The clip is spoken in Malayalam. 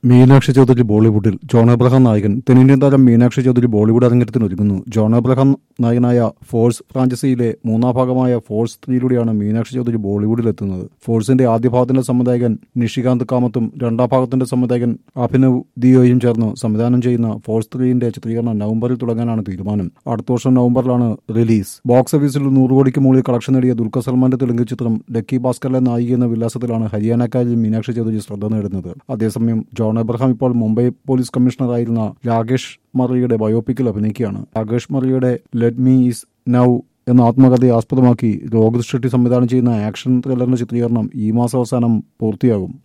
മീനാക്ഷി ചൗധരി ബോളിവുഡിൽ ജോൺ എബ്രഹാം നായകൻ തെന്നിന്ത്യൻ താരം മീനാക്ഷി ചൗധരി ബോളിവുഡ് അരങ്ങേറ്റത്തിന് ഒരുങ്ങുന്നു. ജോൺ എബ്രഹാം നായകനായ ഫോഴ്സ് ഫ്രാഞ്ചൈസിയിലെ മൂന്നാം ഭാഗമായ ഫോഴ്സ് 3യിലൂടെയാണ് മീനാക്ഷി ചൗധരി ബോളിവുഡിലെത്തുന്നത്. ഫോഴ്സിന്റെ ആദ്യ ഭാഗത്തിന്റെ സംവിധായകൻ നിഷികാന്ത് കാമത്തും രണ്ടാം ഭാഗത്തിന്റെ സംവിധായകൻ അഭിനവ് ദിയോയും ചേർന്ന് സംവിധാനം ചെയ്യുന്ന ഫോഴ്സ് 3ന്റെ ചിത്രീകരണം നവംബറിൽ തുടങ്ങാനാണ് തീരുമാനം. അടുത്ത വർഷം നവംബറിലാണ് റിലീസ്. ബോക്സ് ഓഫീസിൽ 100 കോടിക്ക് മുകളിൽ കളക്ഷൻ നേടിയ ദുൽഖർ സൽമാന്റെ തെലുങ്ക് ചിത്രം ലക്കി ഭാസ്കറിലെ നായിക എന്ന വിലാസത്തിലാണ് ഹരിയാനക്കാരിൽ മീനാക്ഷി ചൗധരി ശ്രദ്ധ നേടുന്നത്. അതേസമയം ജോൺ എബ്രഹാം ഇപ്പോൾ മുംബൈ പോലീസ് കമ്മീഷണറായിരുന്ന രാകേഷ് മറിയയുടെ ബയോപിക്കിൽ അഭിനയിക്കുകയാണ്. രാകേഷ് മറിയയുടെ ലെറ്റ് മീ ഈസ് നൗ എന്ന ആത്മകഥയെ ആസ്പദമാക്കി രോഹിത് ഷെട്ടി സംവിധാനം ചെയ്യുന്ന ആക്ഷൻ ത്രില്ലറിന്റെ ചിത്രീകരണം ഈ മാസം അവസാനം പൂർത്തിയാകും.